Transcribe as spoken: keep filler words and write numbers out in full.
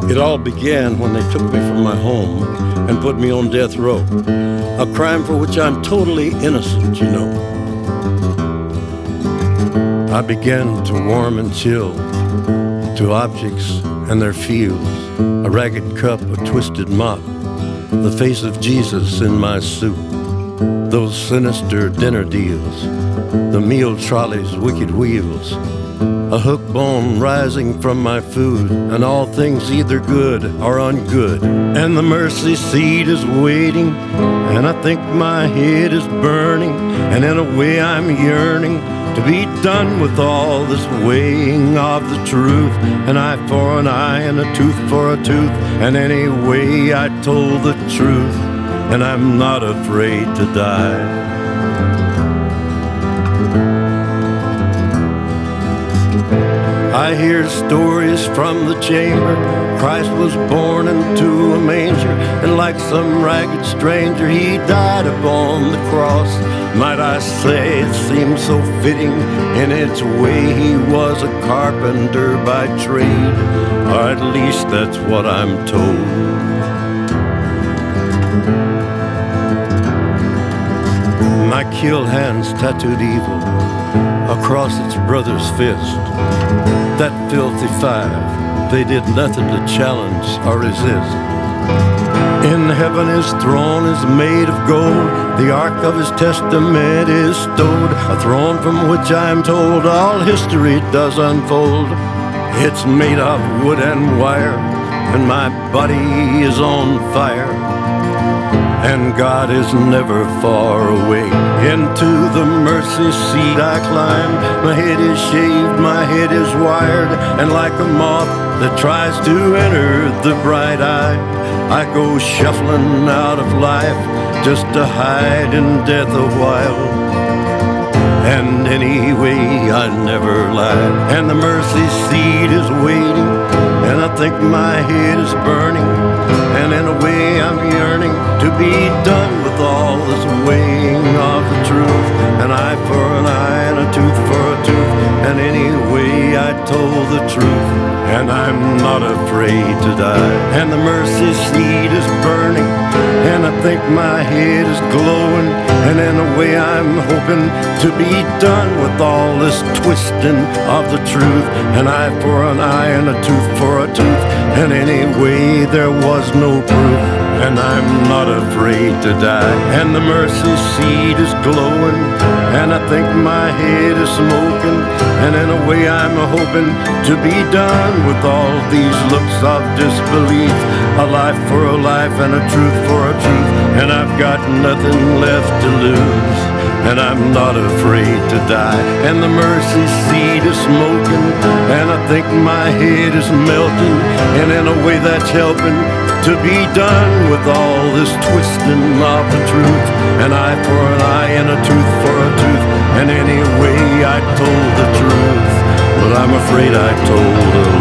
It all began when they took me from my home and put me on death row, a crime for which I'm totally innocent, you know. I began to warm and chill to objects and their feels, a ragged cup, a twisted mop, the face of Jesus in my soup, those sinister dinner deals, the meal trolley's wicked wheels, a hook bone rising from my food, and all things either good or ungood. And the mercy seat is waiting, and I think my head is burning, and in a way I'm yearning to be done with all this weighing of the truth. An eye for an eye and a tooth for a tooth, and anyway I told the truth, and I'm not afraid to die. I hear stories from the chamber. Christ was born into a manger, and like some ragged stranger he died upon the cross. Might I say it seems so fitting in its way. He was a carpenter by trade, or at least that's what I'm told. My kill hands tattooed evil across its brother's fist. That filthy five, they did nothing to challenge or resist. In heaven his throne is made of gold, the ark of his testament is stowed, a throne from which I am told all history does unfold. It's made of wood and wire, and my body is on fire, and God is never far away. Into the mercy seat I climb, my head is shaved, my head is wired, and like a moth that tries to enter the bright eye, I go shuffling out of life just to hide in death a while. And anyway I never lied, and the mercy seat is waiting, and I think my head is burning, and in a way I'm yearning to be done with all this weighing of the truth. An eye for an eye and a tooth for a tooth, and anyway I told the truth, and I'm not afraid to die. And the mercy seat is burning, and I think my head is glowing, and in a way I'm hoping to be done with all this twisting of the truth. An eye for an eye and a tooth for a tooth, and anyway there was no proof, and I'm not afraid to die. And the mercy seat is glowing, and I think my head is smoking, and in a way I'm hoping to be done with all these looks of disbelief. A life for a life and a truth for a truth, and I've got nothing left to lose, and I'm not afraid to die. And the mercy seat is smoking, and I think my head is melting, and in a way that's helping to be done with all this twisting of the truth. An eye for an eye and a tooth for a tooth, and anyway I told the truth, but I'm afraid I told a